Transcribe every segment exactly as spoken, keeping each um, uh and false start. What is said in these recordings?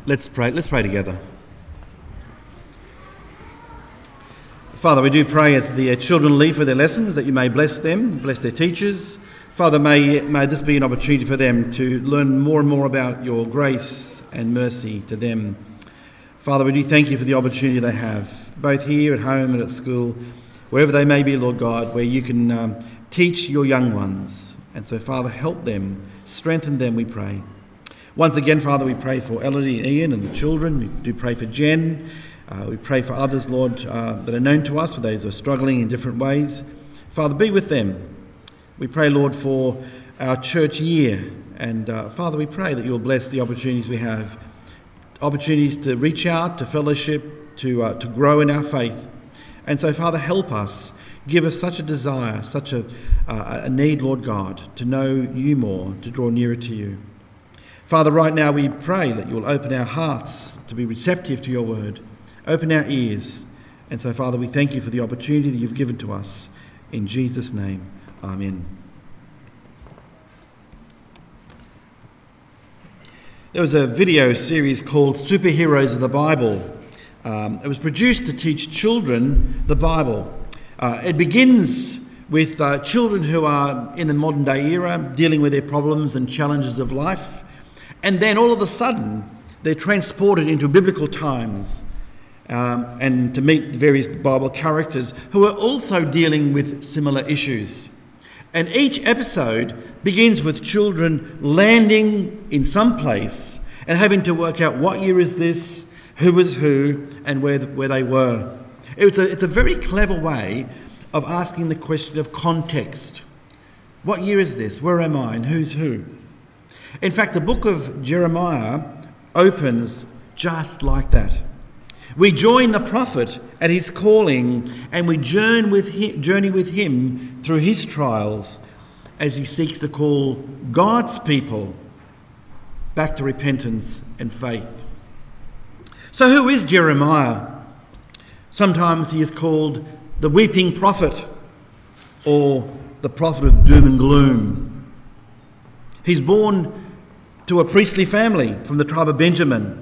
Let's pray. Let's pray together. Father, we do pray as the children leave for their lessons that you may bless them, bless their teachers. Father, may, may this be an opportunity for them to learn more and more about your grace and mercy to them. Father, we do thank you for the opportunity they have, both here at home and at school, wherever they may be, Lord God, where you can um, teach your young ones. And so, Father, help them, strengthen them, we pray. Once again, Father, we pray for Elodie and Ian and the children. We do pray for Jen. Uh, we pray for others, Lord, uh, that are known to us, for those who are struggling in different ways. Father, be with them. We pray, Lord, for our church year. And uh, Father, we pray that you'll bless the opportunities we have, opportunities to reach out, to fellowship, to uh, to grow in our faith. And so, Father, help us. Give us such a desire, such a, uh, a need, Lord God, to know you more, to draw nearer to you. Father, right now we pray that you'll open our hearts to be receptive to your word. Open our ears. And so, Father, we thank you for the opportunity that you've given to us. In Jesus' name, amen. There was a video series called Superheroes of the Bible. Um, it was produced to teach children the Bible. Uh, it begins with uh, children who are in the modern day era, dealing with their problems and challenges of life. And then all of a sudden, they're transported into biblical times. Um, and to meet various Bible characters who are also dealing with similar issues. And each episode begins with children landing in some place and having to work out what year is this, who was who, and where, the, where they were. It's a, it's a very clever way of asking the question of context. What year is this? Where am I? And who's who? In fact, the book of Jeremiah opens just like that. We join the prophet at his calling and we journey with him, journey with him through his trials as he seeks to call God's people back to repentance and faith. So who is Jeremiah? Sometimes he is called the weeping prophet or the prophet of doom and gloom. He's born to a priestly family from the tribe of Benjamin.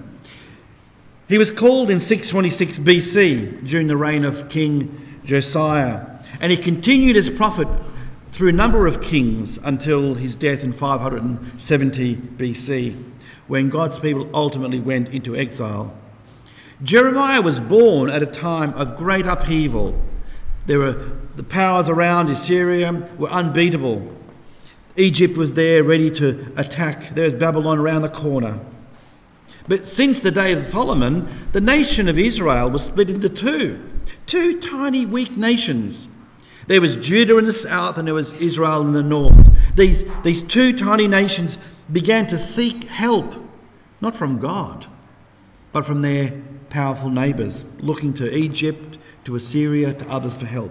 He was called in six twenty-six B C during the reign of King Josiah, and he continued as prophet through a number of kings until his death in five seventy B C, when God's people ultimately went into exile. Jeremiah was born at a time of great upheaval. There were the powers around Assyria were unbeatable. Egypt was there ready to attack. There's Babylon around the corner. But since the days of Solomon, the nation of Israel was split into two, two tiny weak nations. There was Judah in the south and there was Israel in the north. These, these two tiny nations began to seek help, not from God, but from their powerful neighbours, looking to Egypt, to Assyria, to others for help.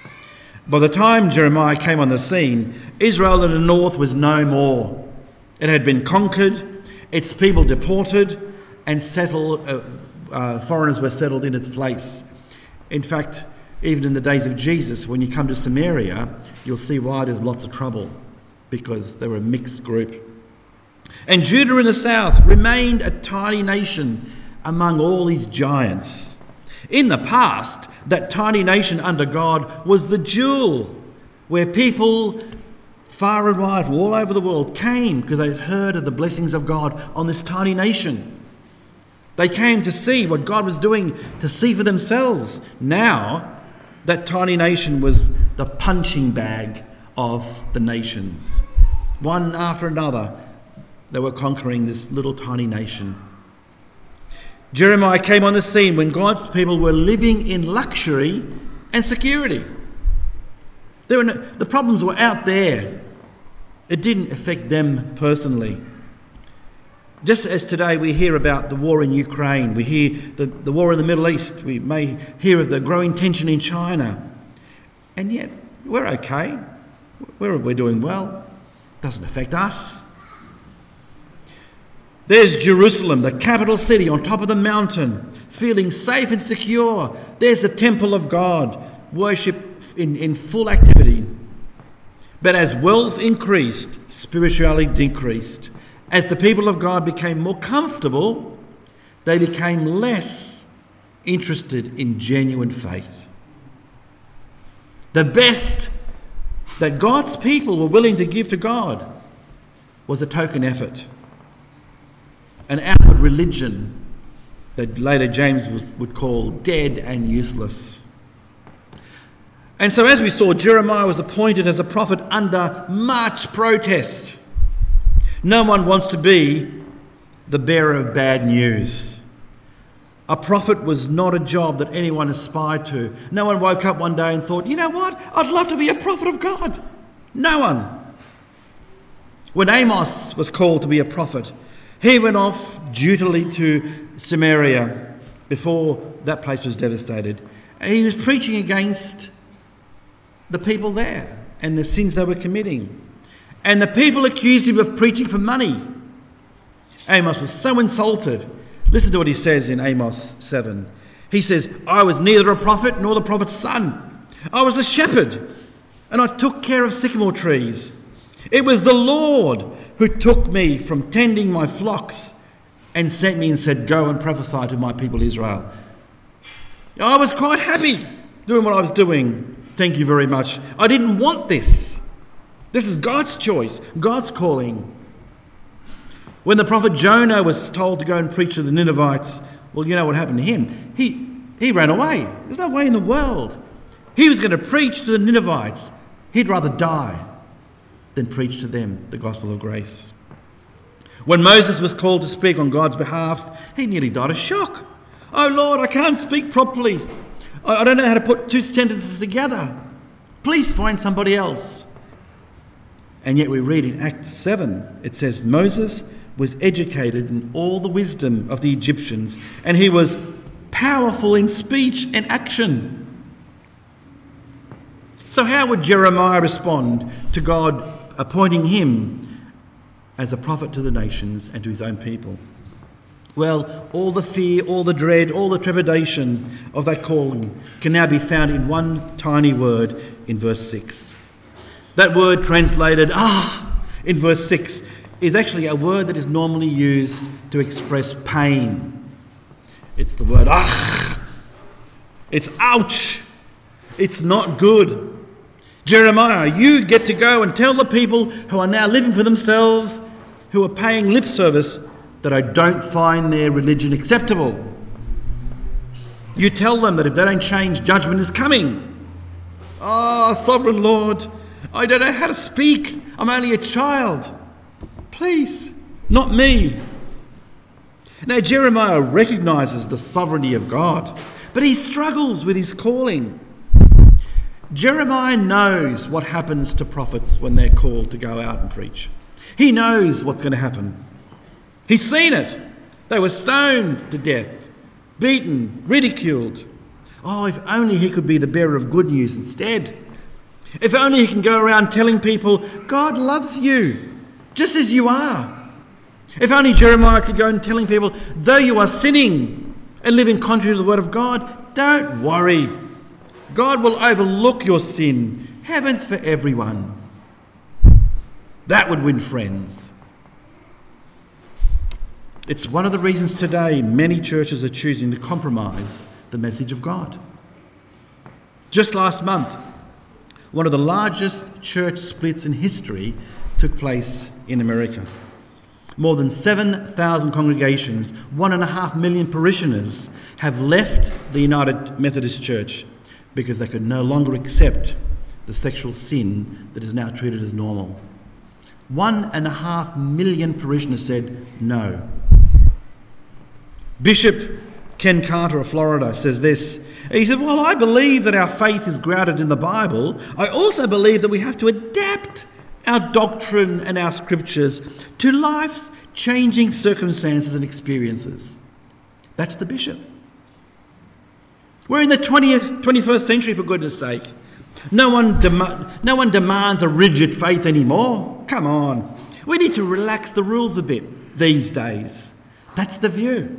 By the time Jeremiah came on the scene, Israel in the north was no more. It had been conquered, its people deported, and settled, uh, uh, foreigners were settled in its place. In fact, even in the days of Jesus, when you come to Samaria, you'll see why there's lots of trouble, because they were a mixed group. And Judah in the south remained a tiny nation among all these giants. In the past, that tiny nation under God was the jewel, where people far and wide, all over the world, came because they'd heard of the blessings of God on this tiny nation. They came to see what God was doing, to see for themselves. Now, that tiny nation was the punching bag of the nations. One after another, they were conquering this little tiny nation. Jeremiah came on the scene when God's people were living in luxury and security. There were no, the problems were out there. It didn't affect them personally. Just as today we hear about the war in Ukraine, we hear the, the war in the Middle East, we may hear of the growing tension in China. And yet, we're okay. We're, we're doing well. It doesn't affect us. There's Jerusalem, the capital city on top of the mountain, feeling safe and secure. There's the temple of God, worship in, in full activity. But as wealth increased, spirituality decreased. As the people of God became more comfortable, they became less interested in genuine faith. The best that God's people were willing to give to God was a token effort, an outward religion that later James was, would call dead and useless. And so, as we saw, Jeremiah was appointed as a prophet under much protest. No one wants to be the bearer of bad news. A prophet was not a job that anyone aspired to. No one woke up one day and thought, you know what, I'd love to be a prophet of God. No one. When Amos was called to be a prophet, he went off dutifully to Samaria before that place was devastated. And he was preaching against the people there and the sins they were committing. And the people accused him of preaching for money. Amos was so insulted. Listen to what he says in Amos seven. He says, I was neither a prophet nor the prophet's son. I was a shepherd, and I took care of sycamore trees. It was the Lord who took me from tending my flocks and sent me and said, go and prophesy to my people Israel. I was quite happy doing what I was doing. Thank you very much. I didn't want this. This is God's choice, God's calling. When the prophet Jonah was told to go and preach to the Ninevites, well, you know what happened to him? He, he ran away. There's no way in the world. He was going to preach to the Ninevites. He'd rather die than preach to them the gospel of grace. When Moses was called to speak on God's behalf, he nearly died of shock. Oh Lord, I can't speak properly. I, I don't know how to put two sentences together. Please find somebody else. And yet we read in Acts seven, it says, Moses was educated in all the wisdom of the Egyptians, and he was powerful in speech and action. So how would Jeremiah respond to God appointing him as a prophet to the nations and to his own people? Well, all the fear, all the dread, all the trepidation of that calling can now be found in one tiny word in verse six. That word translated, ah, in verse six, is actually a word that is normally used to express pain. It's the word, ah. It's ouch. It's not good. Jeremiah, you get to go and tell the people who are now living for themselves, who are paying lip service, that I don't find their religion acceptable. You tell them that if they don't change, judgment is coming. Ah, oh, sovereign Lord, I don't know how to speak. I'm only a child. Please, not me. Now, Jeremiah recognises the sovereignty of God, but he struggles with his calling. Jeremiah knows what happens to prophets when they're called to go out and preach. He knows what's going to happen. He's seen it. They were stoned to death, beaten, ridiculed. Oh, if only he could be the bearer of good news instead. If only he can go around telling people, God loves you, just as you are. If only Jeremiah could go and telling people, though you are sinning and living contrary to the word of God, don't worry. God will overlook your sin. Heaven's for everyone. That would win friends. It's one of the reasons today many churches are choosing to compromise the message of God. Just last month, one of the largest church splits in history took place in America. More than seven thousand congregations, one and a half million parishioners have left the United Methodist Church because they could no longer accept the sexual sin that is now treated as normal. One and a half million parishioners said no. Bishop Ken Carter of Florida says this. He said, well, I believe that our faith is grounded in the Bible. I also believe that we have to adapt our doctrine and our scriptures to life's changing circumstances and experiences. That's the bishop. We're in the twentieth, twenty-first century, for goodness sake. No one, dem- no one demands a rigid faith anymore. Come on. We need to relax the rules a bit these days. That's the view.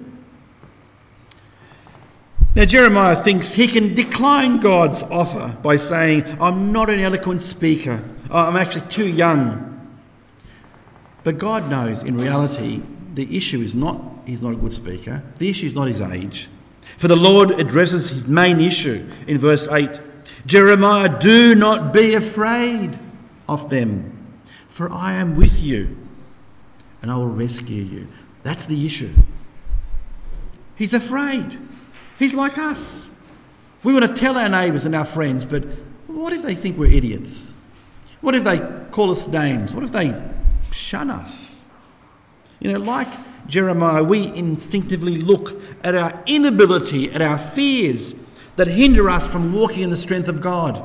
Now, Jeremiah thinks he can decline God's offer by saying, I'm not an eloquent speaker. I'm actually too young. But God knows, in reality, the issue is not he's not a good speaker. The issue is not his age. For the Lord addresses his main issue in verse eight. Jeremiah, do not be afraid of them, for I am with you and I will rescue you. That's the issue. He's afraid. He's like us. We want to tell our neighbours and our friends, but what if they think we're idiots? What if they call us names? What if they shun us? You know, like Jeremiah, we instinctively look at our inability, at our fears that hinder us from walking in the strength of God.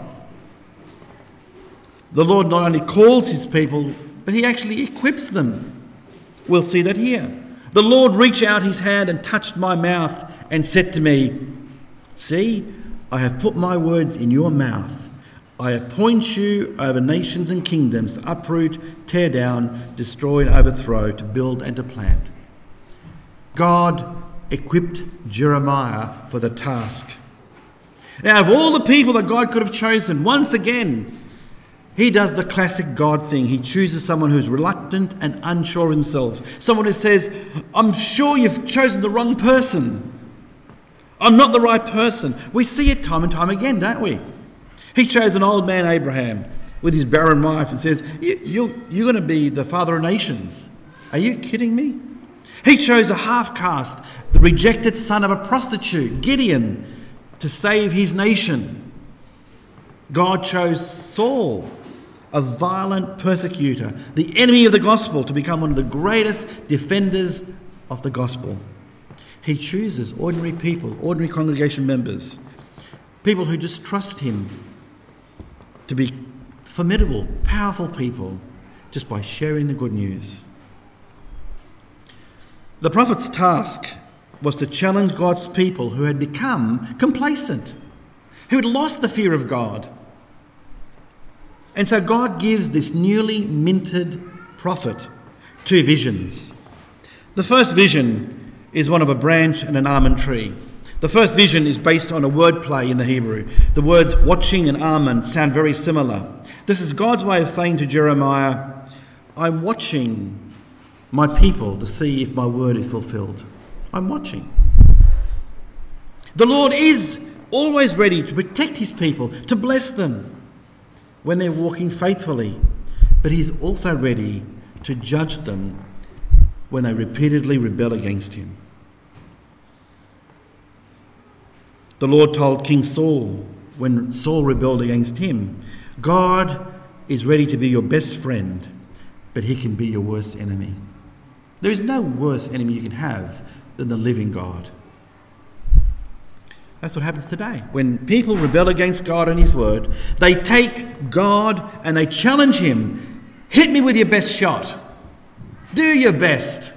The Lord not only calls his people, but he actually equips them. We'll see that here. The Lord reached out his hand and touched my mouth and said to me, see, I have put my words in your mouth. I appoint you over nations and kingdoms to uproot, tear down, destroy and overthrow, to build and to plant. God equipped Jeremiah for the task. Now, of all the people that God could have chosen, once again, he does the classic God thing. He chooses someone who's reluctant and unsure of himself. Someone who says, I'm sure you've chosen the wrong person. I'm not the right person. We see it time and time again, don't we? He chose an old man, Abraham, with his barren wife and says, you, you're, you're going to be the father of nations. Are you kidding me? He chose a half-caste, the rejected son of a prostitute, Gideon, to save his nation. God chose Saul, a violent persecutor, the enemy of the gospel, to become one of the greatest defenders of the gospel. He chooses ordinary people, ordinary congregation members, people who just trust him, to be formidable, powerful people, just by sharing the good news. The prophet's task was to challenge God's people who had become complacent, who had lost the fear of God. And so God gives this newly minted prophet two visions. The first vision is one of a branch and an almond tree. The first vision is based on a word play in the Hebrew. The words watching and almond sound very similar. This is God's way of saying to Jeremiah, I'm watching my people to see if my word is fulfilled. I'm watching. The Lord is always ready to protect his people, to bless them when they're walking faithfully. But he's also ready to judge them when they repeatedly rebel against him. The Lord told King Saul when Saul rebelled against him, God is ready to be your best friend, but he can be your worst enemy. There is no worse enemy you can have than the living God. That's what happens today. When people rebel against God and his word, they take God and they challenge him. Hit me with your best shot. Do your best.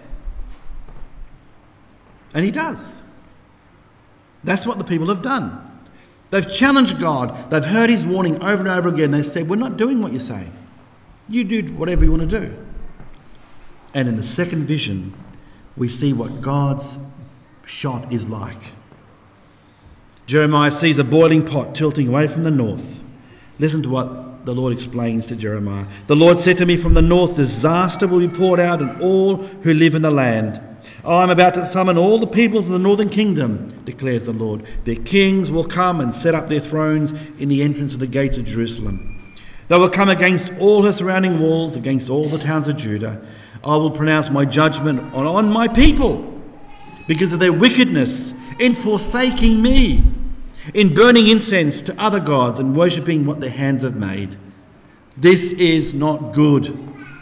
And he does. That's what the people have done. They've challenged God. They've heard his warning over and over again. They said, we're not doing what you say. You do whatever you want to do. And in the second vision, we see what God's shot is like. Jeremiah sees a boiling pot tilting away from the north. Listen to what the Lord explains to Jeremiah. The Lord said to me, from the north, disaster will be poured out on all who live in the land. I am about to summon all the peoples of the northern kingdom, declares the Lord. Their kings will come and set up their thrones in the entrance of the gates of Jerusalem. They will come against all her surrounding walls, against all the towns of Judah. I will pronounce my judgment on, on my people because of their wickedness in forsaking me, in burning incense to other gods and worshipping what their hands have made. This is not good.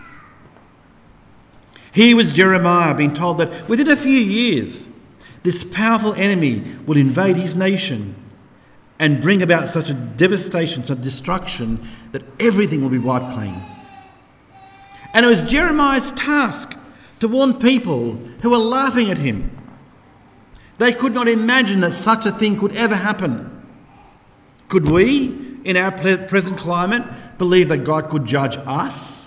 Here was Jeremiah being told that within a few years, this powerful enemy would invade his nation and bring about such a devastation, such destruction, that everything will be wiped clean. And it was Jeremiah's task to warn people who were laughing at him. They could not imagine that such a thing could ever happen. Could we, in our present climate, believe that God could judge us?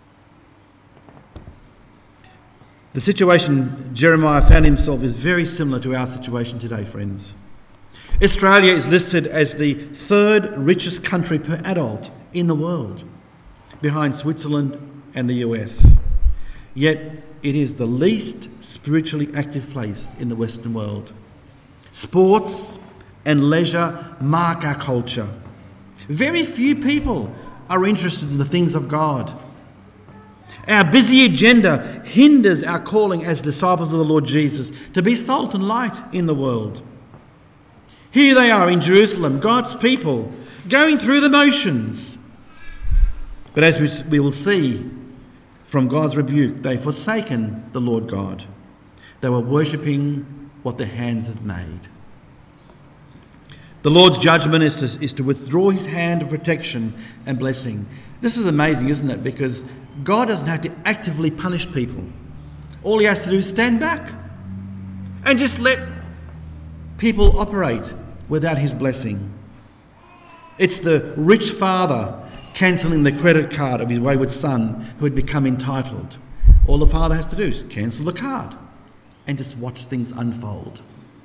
The situation Jeremiah found himself is very similar to our situation today, friends. Australia is listed as the third richest country per adult in the world, behind Switzerland and the U S. yet it is the least spiritually active place in the Western world. Sports and leisure mark our culture. Very few people are interested in the things of God. Our busy agenda hinders our calling as disciples of the Lord Jesus to be salt and light in the world. Here they are in Jerusalem, God's people, going through the motions. But as we will see from God's rebuke, they've forsaken the Lord God. They were worshipping what their hands had made. The Lord's judgment is to, is to withdraw his hand of protection and blessing. This is amazing, isn't it? Because God doesn't have to actively punish people. All he has to do is stand back and just let people operate without his blessing. It's the rich father cancelling the credit card of his wayward son who had become entitled. All the father has to do is cancel the card and just watch things unfold.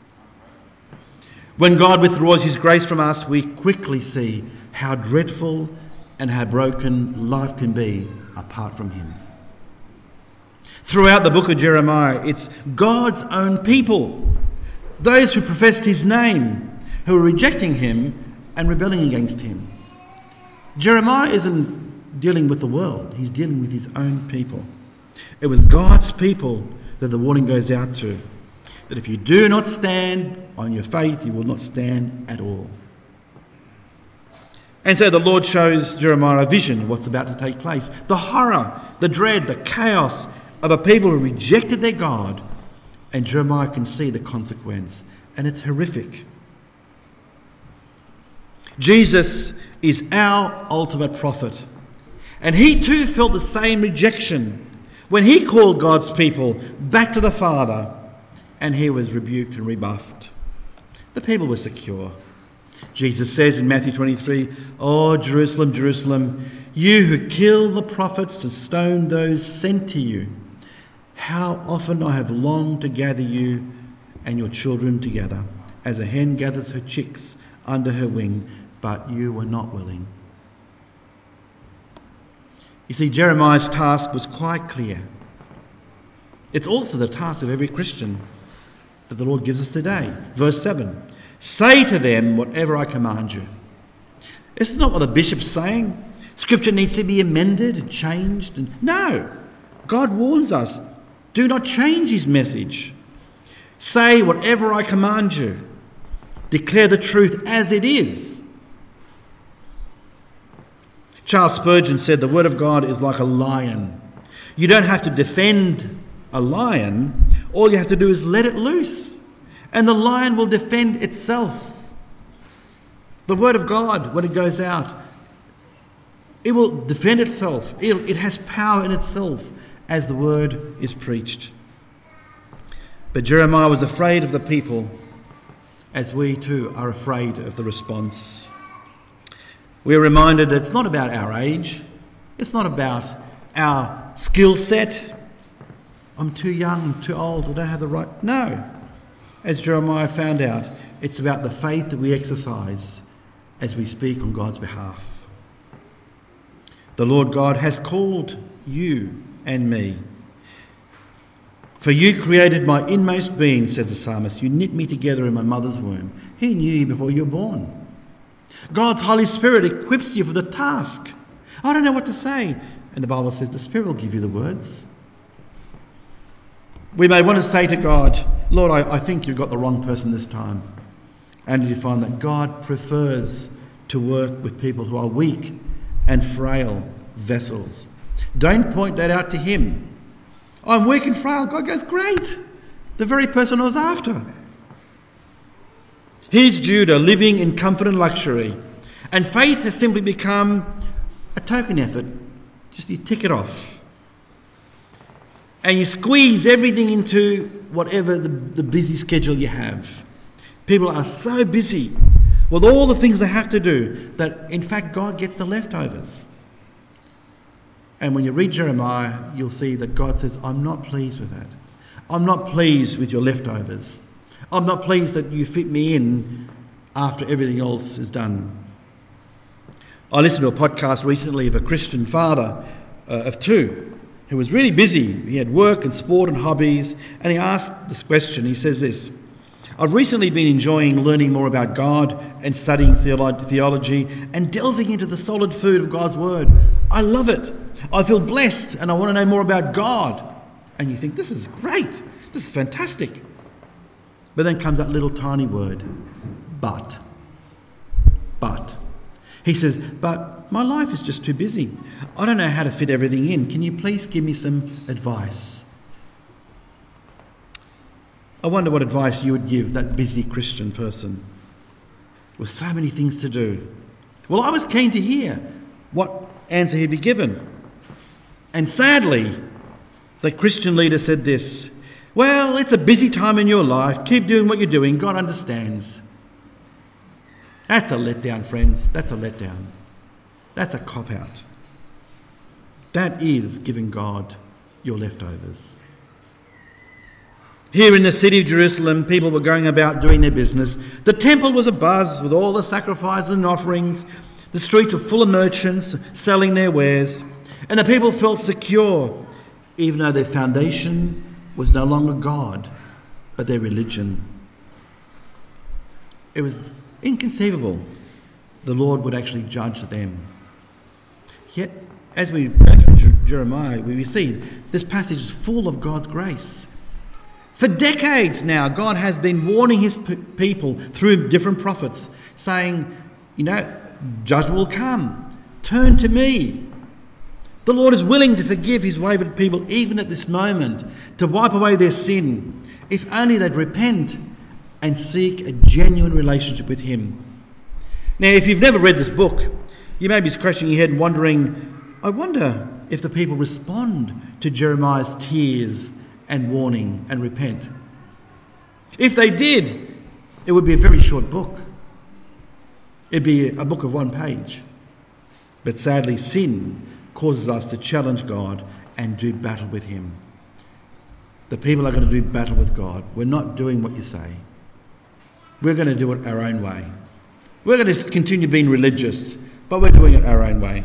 When God withdraws his grace from us, we quickly see how dreadful and how broken life can be apart from him. Throughout the book of Jeremiah, it's God's own people, those who professed his name, who are rejecting him and rebelling against him. Jeremiah isn't dealing with the world, he's dealing with his own people. It was God's people that the warning goes out to, that if you do not stand on your faith, you will not stand at all. And so the Lord shows Jeremiah a vision of what's about to take place. The horror, the dread, the chaos of a people who rejected their God. And Jeremiah can see the consequence, and it's horrific. Jesus is our ultimate prophet, and he too felt the same rejection when he called God's people back to the Father, and he was rebuked and rebuffed. The people were secure. Jesus says in Matthew twenty-three, "Oh, Jerusalem, Jerusalem, you who kill the prophets and stone those sent to you, how often I have longed to gather you and your children together, as a hen gathers her chicks under her wing, but you were not willing." You see, Jeremiah's task was quite clear. It's also the task of every Christian that the Lord gives us today. Verse seven, "Say to them whatever I command you." This is not what the bishop's saying. Scripture needs to be amended and changed. And no, God warns us, do not change his message. Say whatever I command you. Declare the truth as it is. Charles Spurgeon said the word of God is like a lion. You don't have to defend a lion. All you have to do is let it loose, and the lion will defend itself. The word of God, when it goes out, it will defend itself. It, it has power in itself as the word is preached. But Jeremiah was afraid of the people, as we too are afraid of the response. We are reminded that it's not about our age. It's not about our skill set. I'm too young, I'm too old, I don't have the right... No. As Jeremiah found out, it's about the faith that we exercise as we speak on God's behalf. The Lord God has called you and me. "For you created my inmost being," says the psalmist. "You knit me together in my mother's womb." He knew you before you were born. God's Holy Spirit equips you for the task. I don't know what to say. And the Bible says the Spirit will give you the words. We may want to say to God, "Lord, I, I think you've got the wrong person this time." And you find that God prefers to work with people who are weak and frail vessels. Don't point that out to him. "I'm weak and frail." God goes, "Great. The very person I was after." Here's Judah living in comfort and luxury, and faith has simply become a token effort. Just you tick it off. And you squeeze everything into whatever the, the busy schedule you have. People are so busy with all the things they have to do that, in fact, God gets the leftovers. And when you read Jeremiah, you'll see that God says, "I'm not pleased with that. I'm not pleased with your leftovers. I'm not pleased that you fit me in after everything else is done." I listened to a podcast recently of a Christian father uh, of two who was really busy. He had work and sport and hobbies, and he asked this question. He says this: I've recently been enjoying learning more about God and studying theolo- theology and delving into the solid food of God's word. I love it. I feel blessed and I want to know more about God. And you think, this is great. This is fantastic. But then comes that little tiny word, but. But. He says, but my life is just too busy. I don't know how to fit everything in. Can you please give me some advice? I wonder what advice you would give that busy Christian person with so many things to do. Well, I was keen to hear what answer he'd be given. And sadly, the Christian leader said this: well, it's a busy time in your life. Keep doing what you're doing. God understands. That's a letdown, friends. That's a letdown. That's a cop-out. That is giving God your leftovers. Here in the city of Jerusalem, people were going about doing their business. The temple was abuzz with all the sacrifices and offerings. The streets were full of merchants selling their wares. And the people felt secure, even though their foundation was no longer God, but their religion. It was inconceivable the Lord would actually judge them. Yet, as we go through Jeremiah, we see this passage is full of God's grace. For decades now, God has been warning his p- people through different prophets, saying, you know, judgment will come. Turn to me. The Lord is willing to forgive his wayward people even at this moment, to wipe away their sin, if only they'd repent and seek a genuine relationship with him. Now, if you've never read this book, you may be scratching your head and wondering, I wonder if the people respond to Jeremiah's tears and warning and repent. If they did, it would be a very short book. It'd be a book of one page. But sadly, sin causes us to challenge God and do battle with him. The people are going to do battle with God. We're not doing what you say. We're going to do it our own way. We're going to continue being religious, but we're doing it our own way.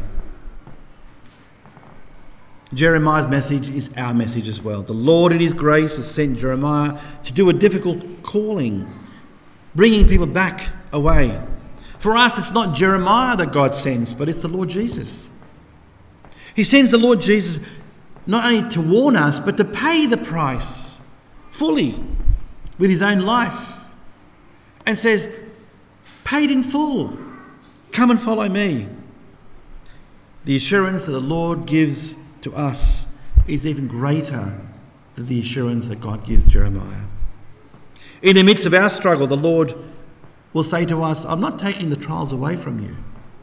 Jeremiah's message is our message as well. The Lord in his grace has sent Jeremiah to do a difficult calling, bringing people back away. For us, it's not Jeremiah that God sends, but it's the Lord Jesus. He sends the Lord Jesus not only to warn us, but to pay the price fully with his own life. And says, paid in full, come and follow me. The assurance that the Lord gives to us is even greater than the assurance that God gives Jeremiah. In the midst of our struggle, the Lord will say to us, I'm not taking the trials away from you,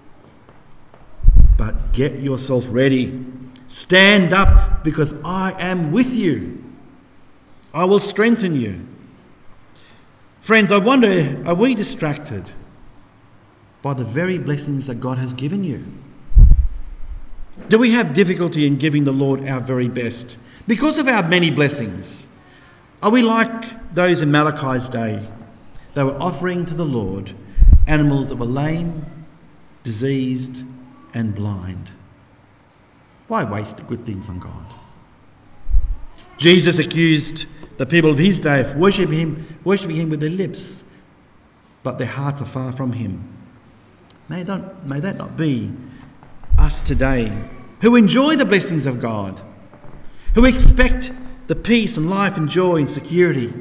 but get yourself ready. Stand up, because I am with you. I will strengthen you. Friends, I wonder, are we distracted by the very blessings that God has given you? Do we have difficulty in giving the Lord our very best because of our many blessings? Are we like those in Malachi's day? They were offering to the Lord animals that were lame, diseased, and blind. Why waste the good things on God? Jesus accused the people of his day of worshipping him, worshipping him with their lips, but their hearts are far from him. May that, may that not be us today, who enjoy the blessings of God, who expect the peace and life and joy and security.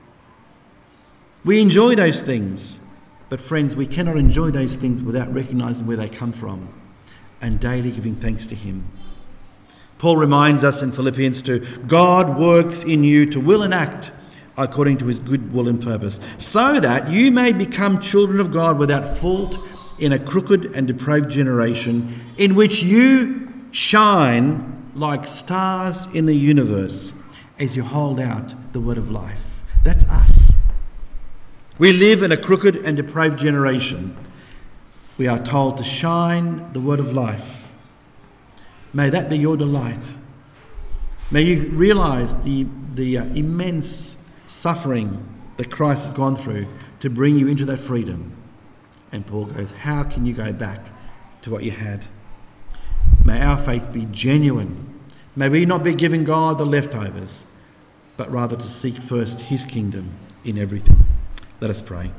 We enjoy those things, but friends, we cannot enjoy those things without recognising where they come from and daily giving thanks to him. Paul reminds us in Philippians two, God works in you to will and act according to his good will and purpose, so that you may become children of God without fault in a crooked and depraved generation, in which you shine like stars in the universe as you hold out the word of life. That's us. We live in a crooked and depraved generation. We are told to shine the word of life. May that be your delight. May you realise the, the uh, immense suffering that Christ has gone through to bring you into that freedom. And Paul goes, how can you go back to what you had? May our faith be genuine. May we not be giving God the leftovers, but rather to seek first his kingdom in everything. Let us pray.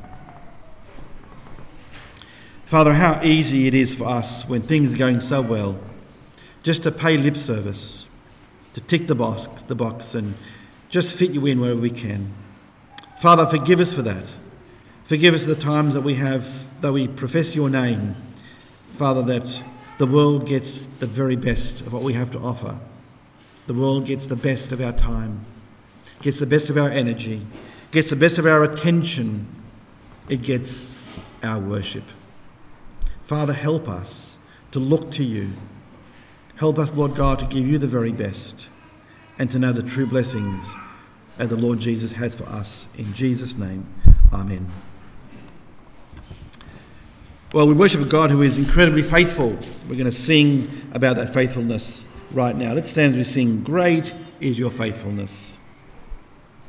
Father, how easy it is for us when things are going so well, just to pay lip service, to tick the box, the box and just fit you in wherever we can. Father, forgive us for that. Forgive us the times that we have, that we profess your name, Father, that the world gets the very best of what we have to offer. The world gets the best of our time, gets the best of our energy, gets the best of our attention. It gets our worship. Father, help us to look to you. Help us, Lord God, to give you the very best and to know the true blessings that the Lord Jesus has for us. In Jesus' name, amen. Well, we worship a God who is incredibly faithful. We're going to sing about that faithfulness right now. Let's stand as we sing, "Great is your faithfulness."